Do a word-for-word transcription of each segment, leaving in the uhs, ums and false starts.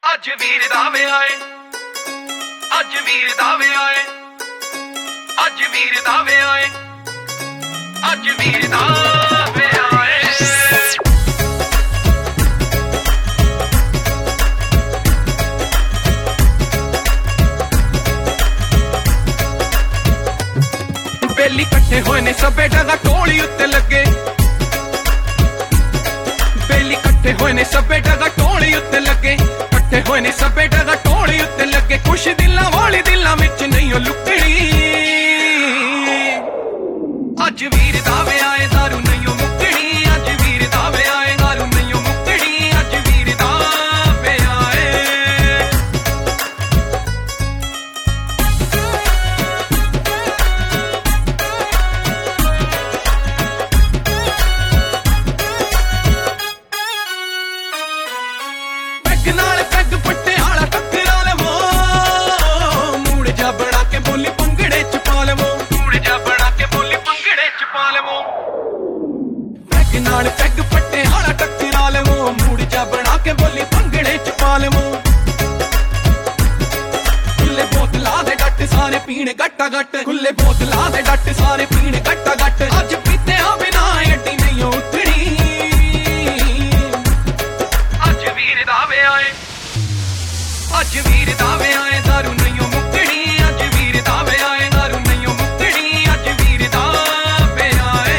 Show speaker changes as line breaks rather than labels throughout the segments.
ਅੱਜ ਵੀਰ ਦਾਵੇ ਆਏ, ਅੱਜ ਵੀਰ ਦਾਵੇ ਆਏ, ਅੱਜ ਵੀਰ ਦਾਵੇ ਆਏ, ਅੱਜ ਵੀਰ ਦਾਵੇ ਆਏ। बेली कट्ठे होए ने सबे जगह टोली उत्ते लगे, बेली कट्ठे होए ने सबे जगह टोली उत्ते लगे, कट्ठे होए ने सबे जगह टोली उत्ते लगे। कुछ दिलां वाली दिलां विच नहीं लुकड़ी, अज वीर दावे आए दारू नहीं मुकड़ी, अज वीर दावे आए दारू नहीं मुकड़ी, अज वीर दावे आए। पैग नाल पैग पट्टे आला टकरा लवो, मूड़ जा बना के बोली पंगड़े च पा लवो, मूड़ जा बना के बोली पंगड़े च पा लवो। पैग नाल पैग पट्टे आला टकरा लवो, मूड़ जा बना के बोली पंगड़े च पा लवो। खुले बोतला दे डट सारे पीने गट्टा गट, खुले बोतला दे डट सारे पीने गट्टा गट। अज पीते आ बिना अड्डी नहीं उतरी, अज वीर दावे आए, अज वीर दावे आए दारू नहीं मुकड़ी, अज वीर दावे आए दारू नहीं मुकड़ी, अज वीर दावे आए।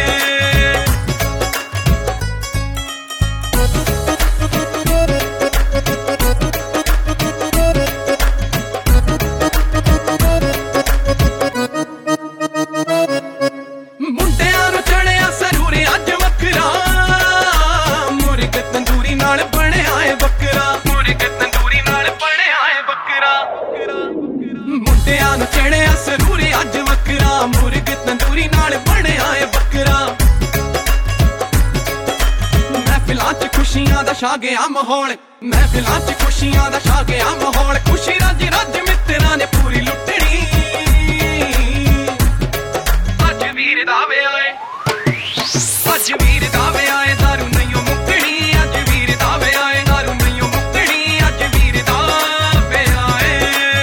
मुंडियां नूं चढ़िया सरूरे अज वखरा, मुर्ग तंदूरी नाल बने आए बकरा, मुर्ग तंदूरी नाल बने आए बकरा। मुंडियां नूं चढ़िया सरूरे अज वखरा, मुर्ग तंदूरी नाल बने आए बकरा। महफिलां च खुशियां दा छा गया माहौल, महफिलां च खुशियां दा छा गया माहौल। खुशी रज रज मित्तरां ने पूरी लुटड़ी, अज वीर दावे आए, अज वीर दावे आए दारू नहीं मुकड़ी, अज वीर दावे आए दारू नहीं मुकड़ी, अज वीर दावे आए।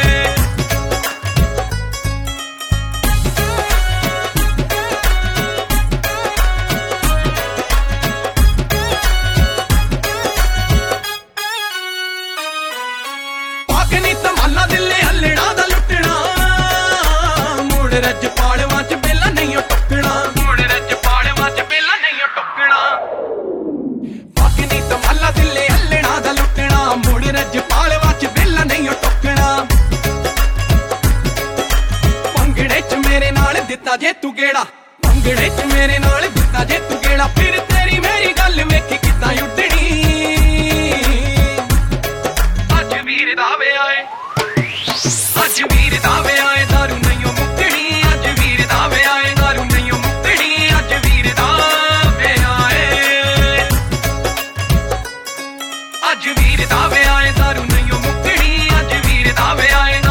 पागनी तमाला दिले हलड़ा दा लुटना, मुड़ रज पाड़वां च बेला नहीं टुकना, मुड़ रज पाड़वां च बेला नहीं टुकना। पागनी तमाला दिले हलड़ा दा लुटना, मुड़ रज पाड़वां च बेला नहीं टुकना। पंगड़े च मेरे नाल दिता जे तू गेड़ा, पंगड़े च मेरे नाल दिता जे तू गेड़ा, फिर तेरी मेरी गल वेखी किदां उड्डणी। अज वीर दावे आए, अज वीर दावे आए दारू नहीं मुकड़ी, अज वीर दावे आए दारू नहीं मुकड़ी, अज वीर दावे आए। अज वीर दावे आए दारू नहीं मुकड़ी, अज वीर दावे आए